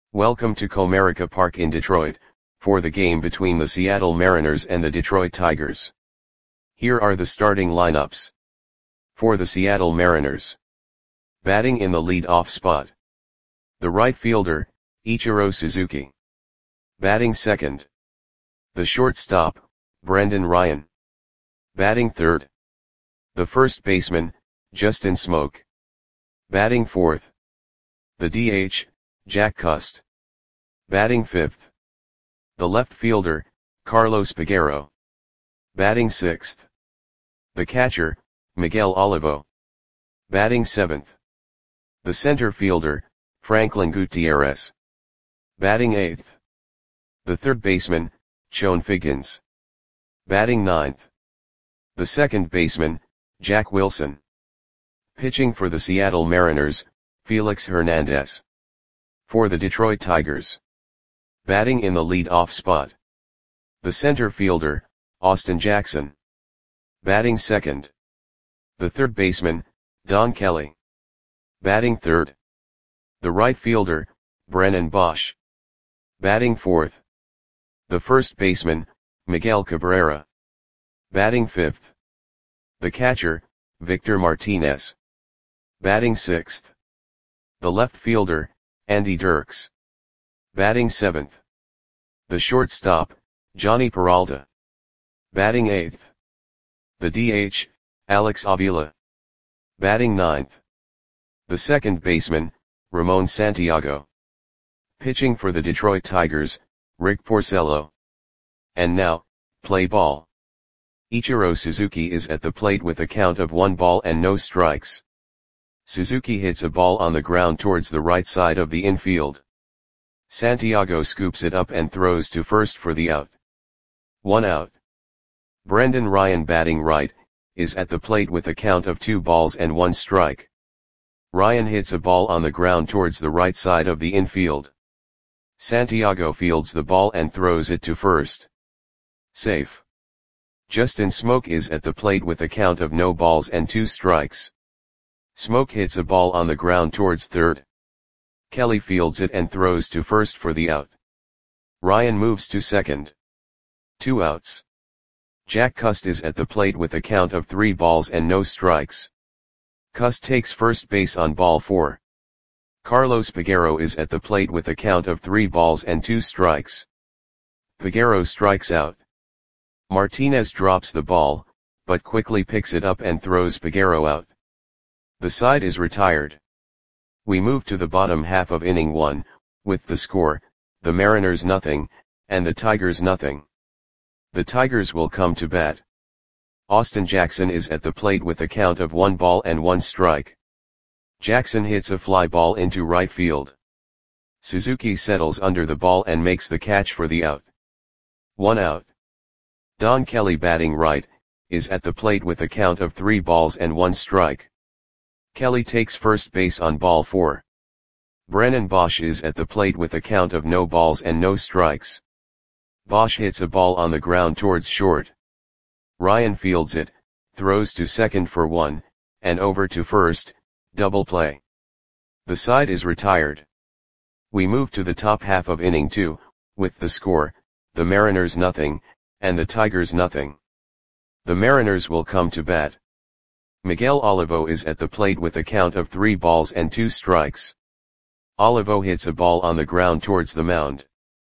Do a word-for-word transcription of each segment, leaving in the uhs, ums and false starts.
Welcome to Comerica Park in Detroit, for the game between the Seattle Mariners and the Detroit Tigers. Here are the starting lineups. For the Seattle Mariners. Batting in the lead-off spot. The right fielder, Ichiro Suzuki. Batting second. The shortstop, Brendan Ryan. Batting third. The first baseman, Justin Smoak. Batting fourth. The D H, Jack Cust. Batting fifth. The left fielder, Carlos Peguero. Batting sixth. The catcher, Miguel Olivo. Batting seventh. The center fielder, Franklin Gutierrez. Batting eighth. The third baseman, Chone Figgins. Batting ninth. The second baseman, Jack Wilson. Pitching for the Seattle Mariners, Felix Hernandez. For the Detroit Tigers. Batting in the lead-off spot. The center fielder, Austin Jackson. Batting second. The third baseman, Don Kelly. Batting third. The right fielder, Brennan Bosch. Batting fourth. The first baseman, Miguel Cabrera. Batting fifth. The catcher, Victor Martinez. Batting sixth. The left fielder, Andy Dirks. Batting seventh. The shortstop, Johnny Peralta. Batting eighth. The D H, Alex Avila. Batting ninth. The second baseman, Ramon Santiago. Pitching for the Detroit Tigers, Rick Porcello. And now, play ball. Ichiro Suzuki is at the plate with a count of one ball and no strikes. Suzuki hits a ball on the ground towards the right side of the infield. Santiago scoops it up and throws to first for the out. One out. Brendan Ryan, batting right, is at the plate with a count of two balls and one strike. Ryan hits a ball on the ground towards the right side of the infield. Santiago fields the ball and throws it to first. Safe. Justin Smoak is at the plate with a count of no balls and two strikes. Smoak hits a ball on the ground towards third. Kelly fields it and throws to first for the out. Ryan moves to second. Two outs. Jack Cust is at the plate with a count of three balls and no strikes. Cust takes first base on ball four. Carlos Peguero is at the plate with a count of three balls and two strikes. Peguero strikes out. Martinez drops the ball, but quickly picks it up and throws Peguero out. The side is retired. We move to the bottom half of inning one, with the score, the Mariners nothing, and the Tigers nothing. The Tigers will come to bat. Austin Jackson is at the plate with a count of one ball and one strike. Jackson hits a fly ball into right field. Suzuki settles under the ball and makes the catch for the out. One out. Don Kelly, batting right, is at the plate with a count of three balls and one strike. Kelly takes first base on ball four. Brennan Bosch is at the plate with a count of no balls and no strikes. Bosch hits a ball on the ground towards short. Ryan fields it, throws to second for one, and over to first, double play. The side is retired. We move to the top half of inning two, with the score, the Mariners nothing, and the Tigers nothing. The Mariners will come to bat. Miguel Olivo is at the plate with a count of three balls and two strikes. Olivo hits a ball on the ground towards the mound.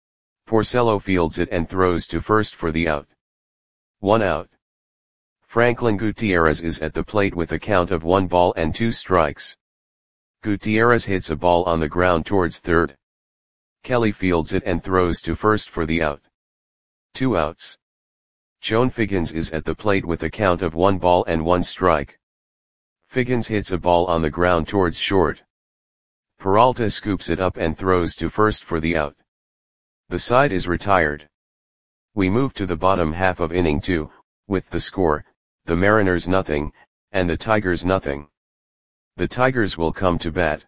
Porcello fields it and throws to first for the out. One out. Franklin Gutierrez is at the plate with a count of one ball and two strikes. Gutierrez hits a ball on the ground towards third. Kelly fields it and throws to first for the out. Two outs. Chone Figgins is at the plate with a count of one ball and one strike. Figgins hits a ball on the ground towards short. Peralta scoops it up and throws to first for the out. The side is retired. We move to the bottom half of inning two, with the score, the Mariners nothing, and the Tigers nothing. The Tigers will come to bat.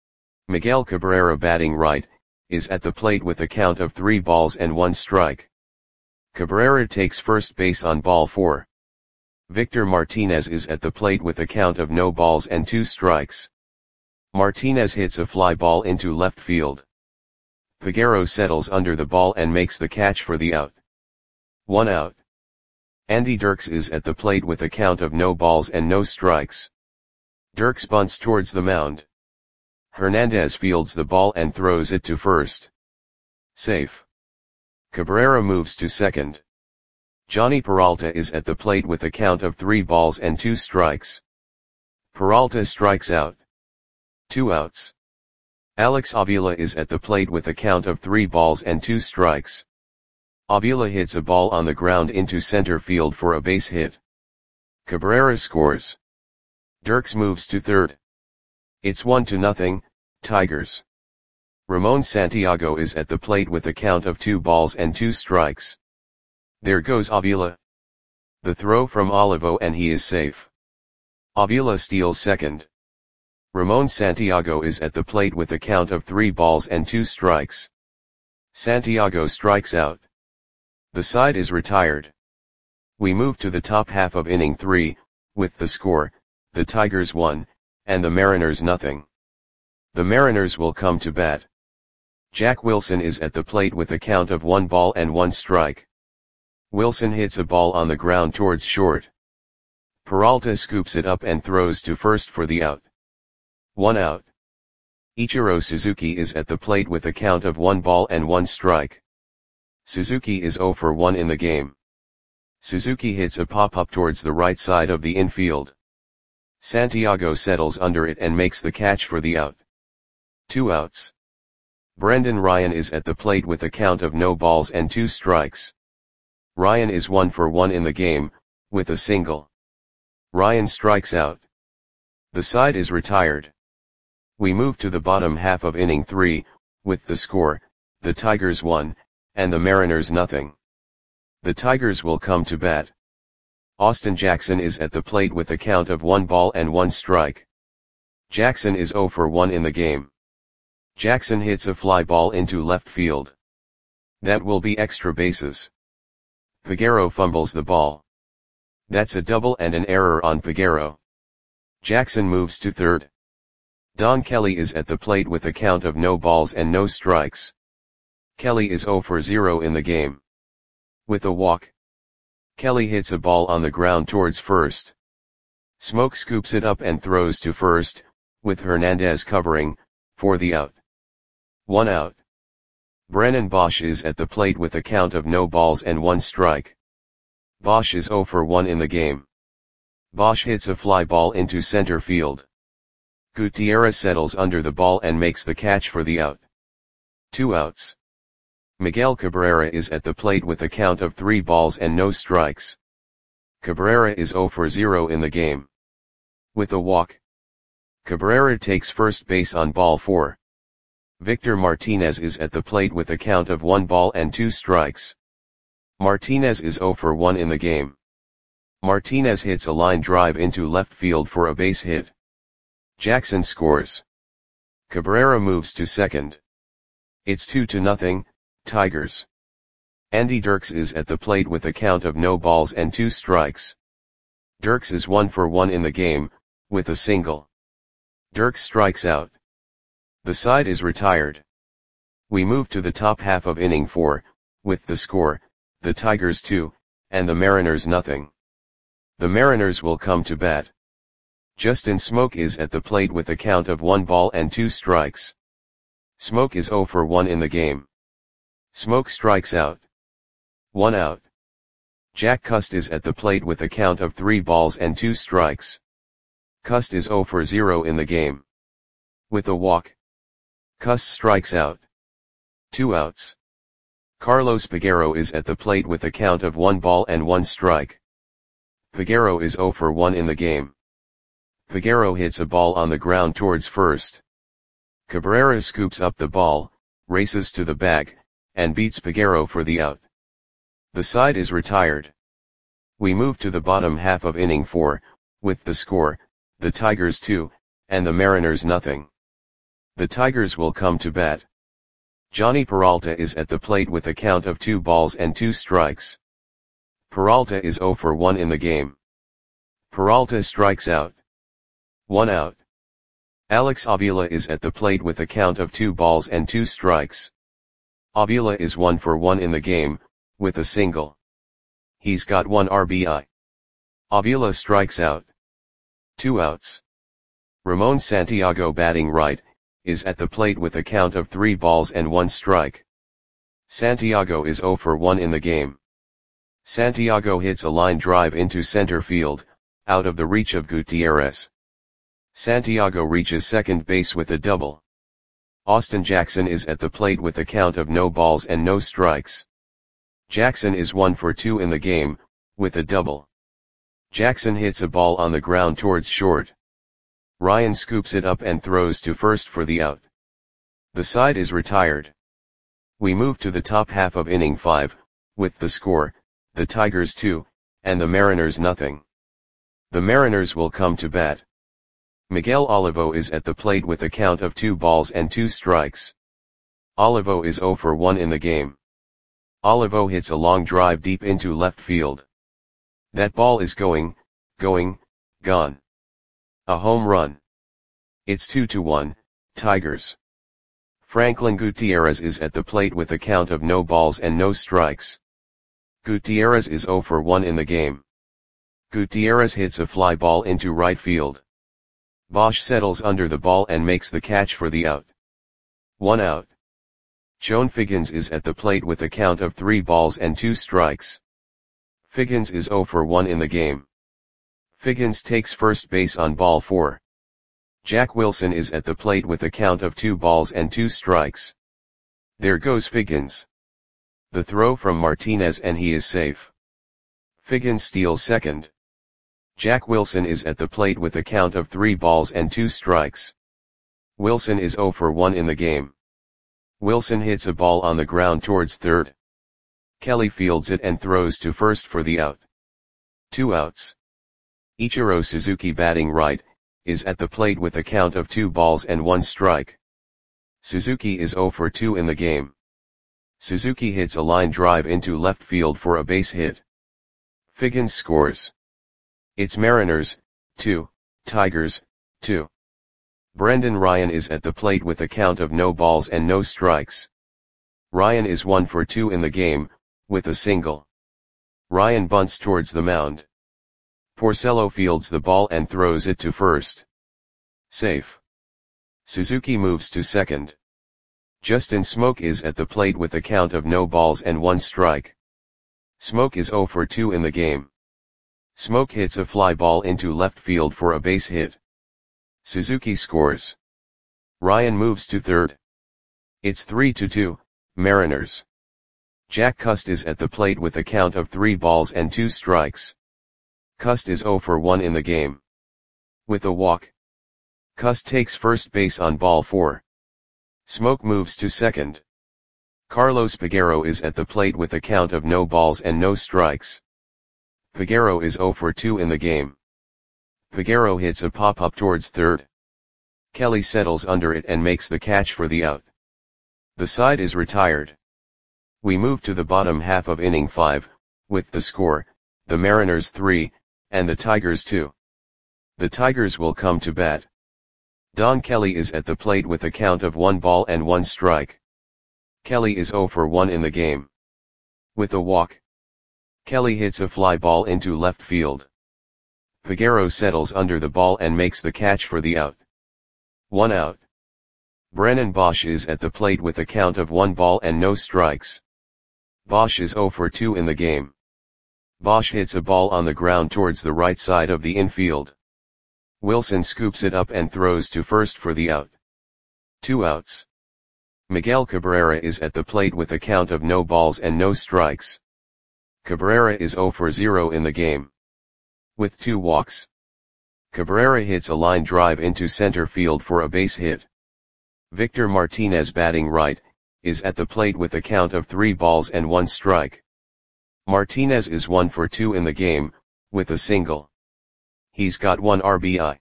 Miguel Cabrera, batting right, is at the plate with a count of three balls and one strike. Cabrera takes first base on ball four. Victor Martinez is at the plate with a count of no balls and two strikes. Martinez hits a fly ball into left field. Peguero settles under the ball and makes the catch for the out. One out. Andy Dirks is at the plate with a count of no balls and no strikes. Dirks bunts towards the mound. Hernandez fields the ball and throws it to first. Safe. Cabrera moves to second. Johnny Peralta is at the plate with a count of three balls and two strikes. Peralta strikes out. Two outs. Alex Avila is at the plate with a count of three balls and two strikes. Avila hits a ball on the ground into center field for a base hit. Cabrera scores. Dirks moves to third. It's one to nothing, Tigers. Ramon Santiago is at the plate with a count of two balls and two strikes. There goes Avila. The throw from Olivo and he is safe. Avila steals second. Ramon Santiago is at the plate with a count of three balls and two strikes. Santiago strikes out. The side is retired. We move to the top half of inning three, with the score, the Tigers one, and the Mariners nothing. The Mariners will come to bat. Jack Wilson is at the plate with a count of one ball and one strike. Wilson hits a ball on the ground towards short. Peralta scoops it up and throws to first for the out. One out. Ichiro Suzuki is at the plate with a count of one ball and one strike. Suzuki is zero for one in the game. Suzuki hits a pop-up towards the right side of the infield. Santiago settles under it and makes the catch for the out. Two outs. Brendan Ryan is at the plate with a count of no balls and two strikes. Ryan is one for one in the game, with a single. Ryan strikes out. The side is retired. We move to the bottom half of inning three, with the score, the Tigers one, and the Mariners nothing. The Tigers will come to bat. Austin Jackson is at the plate with a count of one ball and one strike. Jackson is zero for one in the game. Jackson hits a fly ball into left field. That will be extra bases. Peguero fumbles the ball. That's a double and an error on Peguero. Jackson moves to third. Don Kelly is at the plate with a count of no balls and no strikes. Kelly is zero for zero in the game. With a walk. Kelly hits a ball on the ground towards first. Smoke scoops it up and throws to first, with Hernandez covering, for the out. One out. Brennan Bosch is at the plate with a count of no balls and one strike. Bosch is zero for one in the game. Bosch hits a fly ball into center field. Gutierrez settles under the ball and makes the catch for the out. Two outs. Miguel Cabrera is at the plate with a count of three balls and no strikes. Cabrera is zero for zero in the game. With a walk. Cabrera takes first base on ball four. Victor Martinez is at the plate with a count of one ball and two strikes. Martinez is zero for one in the game. Martinez hits a line drive into left field for a base hit. Jackson scores. Cabrera moves to second. It's two to nothing, Tigers. Andy Dirks is at the plate with a count of no balls and two strikes. Dirks is one for one in the game, with a single. Dirks strikes out. The side is retired. We move to the top half of inning four, with the score, the Tigers two, and the Mariners nothing. The Mariners will come to bat. Justin Smoke is at the plate with a count of one ball and two strikes. Smoke is zero for one in the game. Smoke strikes out. One out. Jack Cust is at the plate with a count of three balls and two strikes. Cust is zero for zero in the game. With a walk. Cust strikes out. Two outs. Carlos Peguero is at the plate with a count of one ball and one strike. Peguero is zero for one in the game. Peguero hits a ball on the ground towards first. Cabrera scoops up the ball, races to the bag, and beats Peguero for the out. The side is retired. We move to the bottom half of inning four, with the score, the Tigers two, and the Mariners nothing. The Tigers will come to bat. Johnny Peralta is at the plate with a count of two balls and two strikes. Peralta is zero for one in the game. Peralta strikes out. One out. Alex Avila is at the plate with a count of two balls and two strikes. Avila is one for one in the game, with a single. He's got one R B I. Avila strikes out. Two outs. Ramon Santiago, batting right, is at the plate with a count of three balls and one strike. Santiago is zero for one in the game. Santiago hits a line drive into center field, out of the reach of Gutierrez. Santiago reaches second base with a double. Austin Jackson is at the plate with a count of no balls and no strikes. Jackson is one for two in the game, with a double. Jackson hits a ball on the ground towards short. Ryan scoops it up and throws to first for the out. The side is retired. We move to the top half of inning five, with the score, the Tigers two, and the Mariners nothing. The Mariners will come to bat. Miguel Olivo is at the plate with a count of two balls and two strikes. Olivo is zero for one in the game. Olivo hits a long drive deep into left field. That ball is going, going, gone. A home run. It's two to one, Tigers. Franklin Gutierrez is at the plate with a count of no balls and no strikes. Gutierrez is zero for one in the game. Gutierrez hits a fly ball into right field. Bosch settles under the ball and makes the catch for the out. One out. Chone Figgins is at the plate with a count of three balls and two strikes. Figgins is zero for one in the game. Figgins takes first base on ball four. Jack Wilson is at the plate with a count of two balls and two strikes. There goes Figgins. The throw from Martinez and he is safe. Figgins steals second. Jack Wilson is at the plate with a count of three balls and two strikes. Wilson is zero for one in the game. Wilson hits a ball on the ground towards third. Kelly fields it and throws to first for the out. Two outs. Ichiro Suzuki, batting right, is at the plate with a count of two balls and one strike. Suzuki is zero for two in the game. Suzuki hits a line drive into left field for a base hit. Figgins scores. It's Mariners, two, Tigers, two. Brendan Ryan is at the plate with a count of no balls and no strikes. Ryan is one for two in the game, with a single. Ryan bunts towards the mound. Porcello fields the ball and throws it to first. Safe. Suzuki moves to second. Justin Smoke is at the plate with a count of no balls and one strike. Smoke is zero for two in the game. Smoke hits a fly ball into left field for a base hit. Suzuki scores. Ryan moves to third. It's three to two, Mariners. Jack Cust is at the plate with a count of three balls and two strikes. Cust is zero for one in the game. With a walk. Cust takes first base on ball four. Smoke moves to second. Carlos Peguero is at the plate with a count of no balls and no strikes. Peguero is zero for two in the game. Peguero hits a pop-up towards third. Kelly settles under it and makes the catch for the out. The side is retired. We move to the bottom half of inning five, with the score, the Mariners three, and the Tigers two. The Tigers will come to bat. Don Kelly is at the plate with a count of one ball and one strike. Kelly is zero for one in the game. With a walk. Kelly hits a fly ball into left field. Peguero settles under the ball and makes the catch for the out. One out. Brennan Bosch is at the plate with a count of one ball and no strikes. Bosch is zero for two in the game. Bosch hits a ball on the ground towards the right side of the infield. Wilson scoops it up and throws to first for the out. Two outs. Miguel Cabrera is at the plate with a count of no balls and no strikes. Cabrera is zero for zero in the game. With two walks. Cabrera hits a line drive into center field for a base hit. Victor Martinez, batting right, is at the plate with a count of three balls and one strike. Martinez is one for two in the game, with a single. He's got one R B I.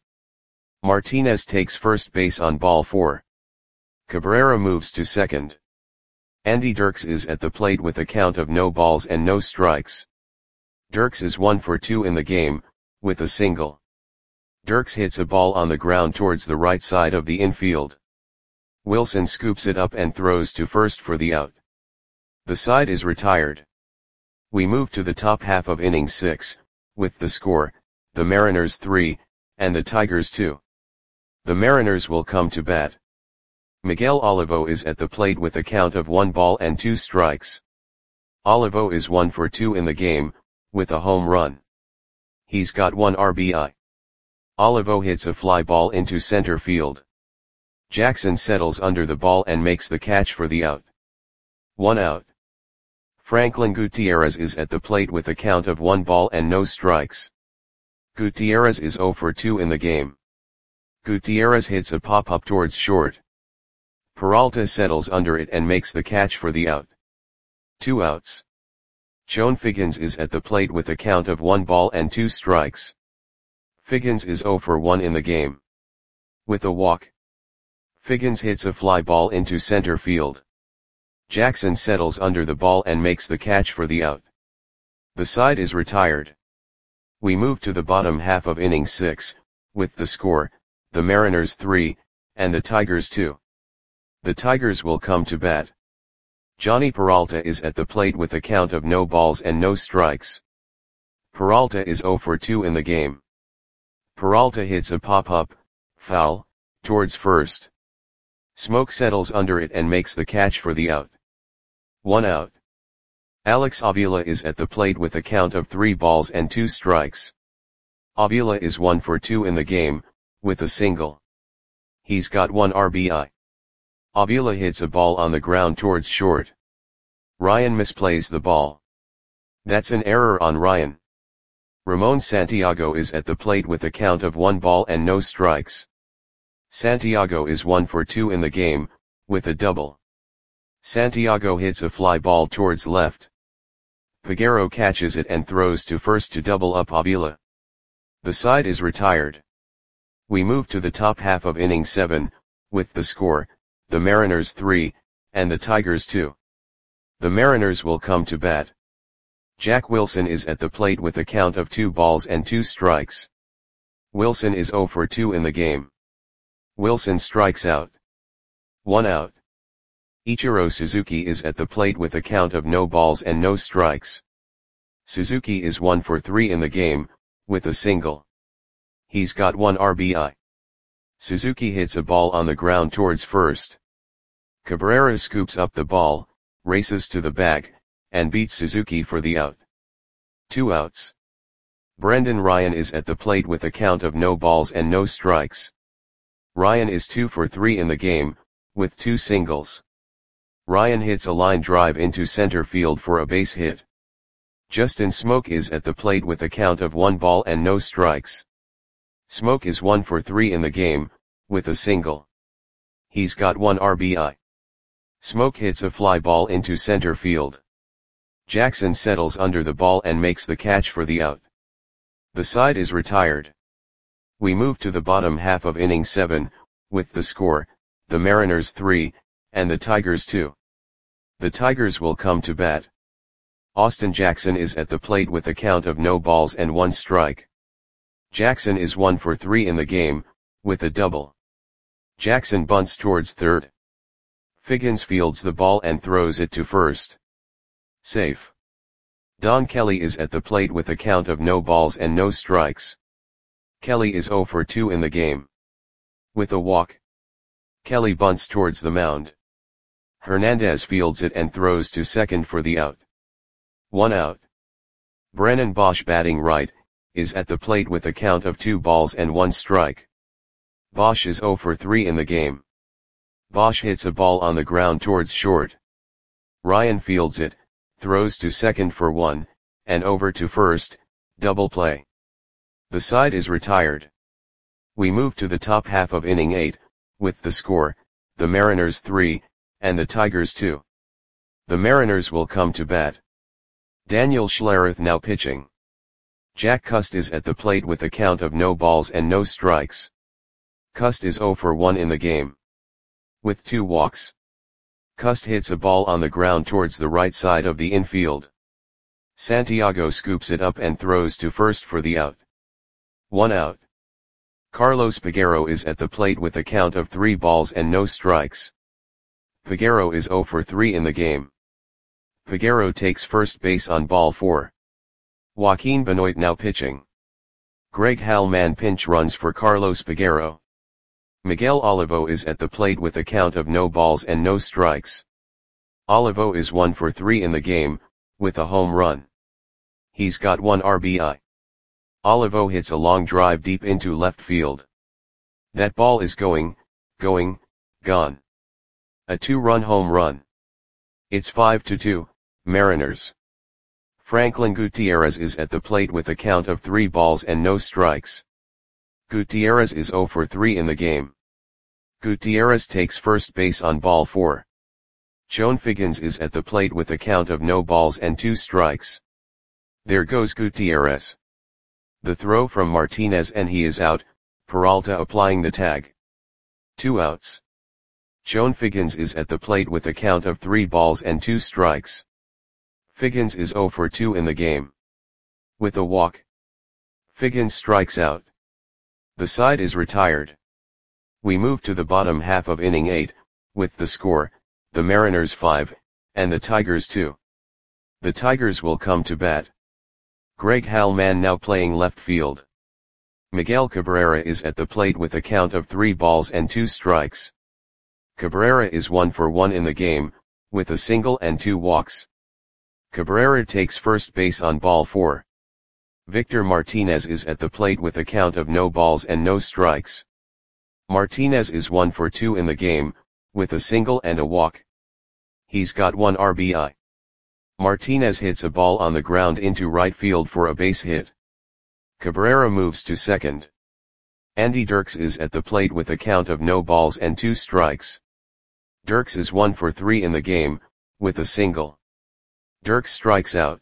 Martinez takes first base on ball four. Cabrera moves to second. Andy Dirks is at the plate with a count of no balls and no strikes. Dirks is one for two in the game, with a single. Dirks hits a ball on the ground towards the right side of the infield. Wilson scoops it up and throws to first for the out. The side is retired. We move to the top half of inning six, with the score, the Mariners three, and the Tigers two. The Mariners will come to bat. Miguel Olivo is at the plate with a count of one ball and two strikes. Olivo is one for two in the game, with a home run. He's got one R B I. Olivo hits a fly ball into center field. Jackson settles under the ball and makes the catch for the out. One out. Franklin Gutierrez is at the plate with a count of one ball and no strikes. Gutierrez is zero for two in the game. Gutierrez hits a pop-up towards short. Peralta settles under it and makes the catch for the out. Two outs. Chone Figgins is at the plate with a count of one ball and two strikes. Figgins is zero for one in the game. With a walk. Figgins hits a fly ball into center field. Jackson settles under the ball and makes the catch for the out. The side is retired. We move to the bottom half of inning six, with the score, the Mariners three, and the Tigers two. The Tigers will come to bat. Johnny Peralta is at the plate with a count of no balls and no strikes. Peralta is zero for two in the game. Peralta hits a pop-up, foul, towards first. Smoke settles under it and makes the catch for the out. One out. Alex Avila is at the plate with a count of three balls and two strikes. Avila is one for two in the game, with a single. He's got one R B I. Avila hits a ball on the ground towards short. Ryan misplays the ball. That's an error on Ryan. Ramon Santiago is at the plate with a count of one ball and no strikes. Santiago is one for two in the game, with a double. Santiago hits a fly ball towards left. Peguero catches it and throws to first to double up Avila. The side is retired. We move to the top half of inning seven, with the score, the Mariners three, and the Tigers two. The Mariners will come to bat. Jack Wilson is at the plate with a count of two balls and two strikes. Wilson is zero for two in the game. Wilson strikes out. One out. Ichiro Suzuki is at the plate with a count of no balls and no strikes. Suzuki is one for three in the game, with a single. He's got one R B I. Suzuki hits a ball on the ground towards first. Cabrera scoops up the ball, races to the bag, and beats Suzuki for the out. Two outs. Brendan Ryan is at the plate with a count of no balls and no strikes. Ryan is two for three in the game, with two singles. Ryan hits a line drive into center field for a base hit. Justin Smoke is at the plate with a count of one ball and no strikes. Smoke is one for three in the game, with a single. He's got one R B I. Smoke hits a fly ball into center field. Jackson settles under the ball and makes the catch for the out. The side is retired. We move to the bottom half of inning seven, with the score, the Mariners three, and the Tigers two. The Tigers will come to bat. Austin Jackson is at the plate with a count of no balls and one strike. Jackson is one for three in the game, with a double. Jackson bunts towards third. Figgins fields the ball and throws it to first. Safe. Don Kelly is at the plate with a count of no balls and no strikes. Kelly is zero for two in the game. With a walk. Kelly bunts towards the mound. Hernandez fields it and throws to second for the out. One out. Brennan Bosch, batting right, is at the plate with a count of two balls and one strike. Bosch is zero for three in the game. Bosch hits a ball on the ground towards short. Ryan fields it, throws to second for one, and over to first, double play. The side is retired. We move to the top half of inning eight, with the score, the Mariners three, and the Tigers two. The Mariners will come to bat. Daniel Schlereth now pitching. Jack Cust is at the plate with a count of no balls and no strikes. Cust is zero for one in the game. With two walks. Cust hits a ball on the ground towards the right side of the infield. Santiago scoops it up and throws to first for the out. One out. Carlos Peguero is at the plate with a count of three balls and no strikes. Peguero is zero for three in the game. Peguero takes first base on ball four. Joaquin Benoit now pitching. Greg Halman pinch runs for Carlos Peguero. Miguel Olivo is at the plate with a count of no balls and no strikes. Olivo is one for three in the game, with a home run. He's got one R B I. Olivo hits a long drive deep into left field. That ball is going, going, gone. A two-run home run. It's five to two, Mariners. Franklin Gutierrez is at the plate with a count of three balls and no strikes. Gutierrez is zero for three in the game. Gutierrez takes first base on ball four. Joan Figgins is at the plate with a count of no balls and two strikes. There goes Gutierrez. The throw from Martinez and he is out, Peralta applying the tag. Two outs. Joan Figgins is at the plate with a count of three balls and two strikes. Figgins is zero for two in the game. With a walk, Figgins strikes out. The side is retired. We move to the bottom half of inning eight, with the score, the Mariners five, and the Tigers two. The Tigers will come to bat. Greg Halman now playing left field. Miguel Cabrera is at the plate with a count of three balls and two strikes. Cabrera is one for one in the game, with a single and two walks. Cabrera takes first base on ball four. Victor Martinez is at the plate with a count of no balls and no strikes. Martinez is one for two in the game, with a single and a walk. He's got one R B I. Martinez hits a ball on the ground into right field for a base hit. Cabrera moves to second. Andy Dirks is at the plate with a count of no balls and two strikes. Dirks is one for three in the game, with a single. Dirks strikes out.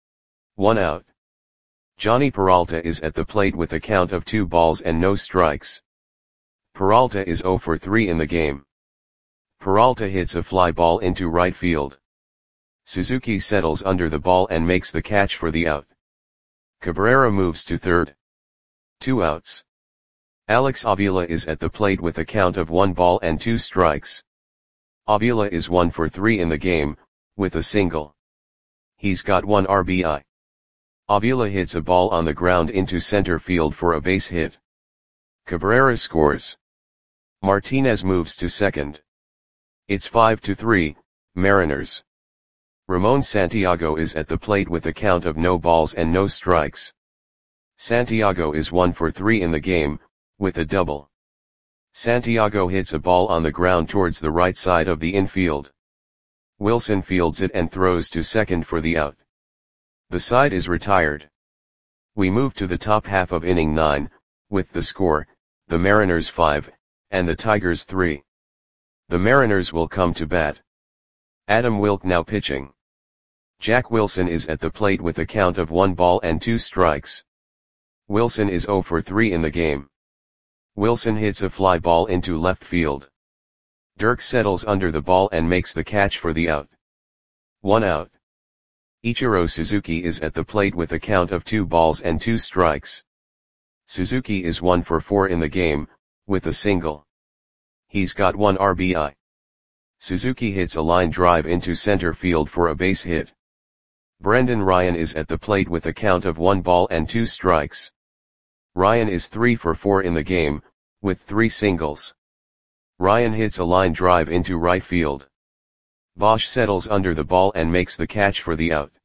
One out. Johnny Peralta is at the plate with a count of two balls and no strikes. Peralta is zero for three in the game. Peralta hits a fly ball into right field. Suzuki settles under the ball and makes the catch for the out. Cabrera moves to third. Two outs. Alex Avila is at the plate with a count of one ball and two strikes. Avila is one for three in the game, with a single. He's got one R B I. Avila hits a ball on the ground into center field for a base hit. Cabrera scores. Martinez moves to second. It's five to three, Mariners. Ramon Santiago is at the plate with a count of no balls and no strikes. Santiago is one for three in the game, with a double. Santiago hits a ball on the ground towards the right side of the infield. Wilson fields it and throws to second for the out. The side is retired. We move to the top half of inning nine, with the score, the Mariners five, and the Tigers three. The Mariners will come to bat. Adam Wilk now pitching. Jack Wilson is at the plate with a count of one ball and two strikes. Wilson is zero for three in the game. Wilson hits a fly ball into left field. Dirks settles under the ball and makes the catch for the out. One out. Ichiro Suzuki is at the plate with a count of two balls and two strikes. Suzuki is one for four in the game, with a single. He's got one R B I. Suzuki hits a line drive into center field for a base hit. Brendan Ryan is at the plate with a count of one ball and two strikes. Ryan is three for four in the game, with three singles. Ryan hits a line drive into right field. Bosch settles under the ball and makes the catch for the out.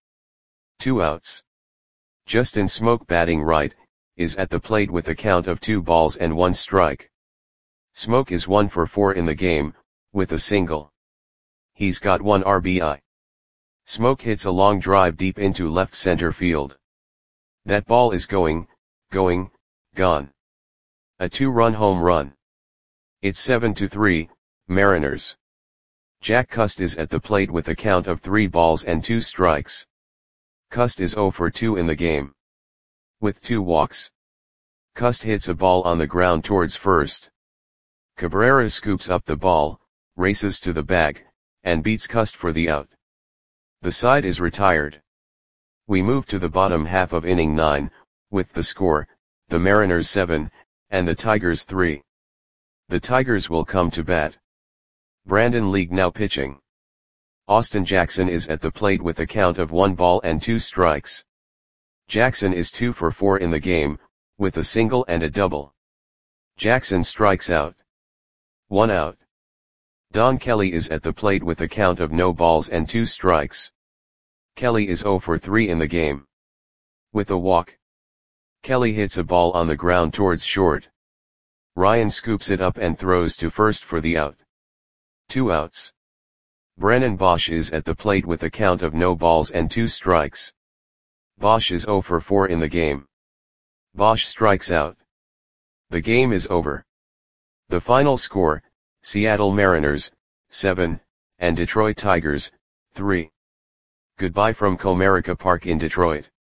Two outs. Justin Smoke batting right, is at the plate with a count of two balls and one strike. Smoke is one for four in the game, with a single. He's got one R B I. Smoke hits a long drive deep into left center field. That ball is going, going, gone. A two-run home run. It's seven to three, Mariners. Jack Cust is at the plate with a count of three balls and two strikes. Cust is zero for two in the game. With two walks. Cust hits a ball on the ground towards first. Cabrera scoops up the ball, races to the bag, and beats Cust for the out. The side is retired. We move to the bottom half of inning nine, with the score, the Mariners seven, and the Tigers three. The Tigers will come to bat. Brandon League now pitching. Austin Jackson is at the plate with a count of one ball and two strikes. Jackson is two for four in the game, with a single and a double. Jackson strikes out. One out. Don Kelly is at the plate with a count of no balls and two strikes. Kelly is zero for three in the game. With a walk. Kelly hits a ball on the ground towards short. Ryan scoops it up and throws to first for the out. Two outs. Brennan Bosch is at the plate with a count of no balls and two strikes. Bosch is zero for four in the game. Bosch strikes out. The game is over. The final score, Seattle Mariners, seven, and Detroit Tigers, three. Goodbye from Comerica Park in Detroit.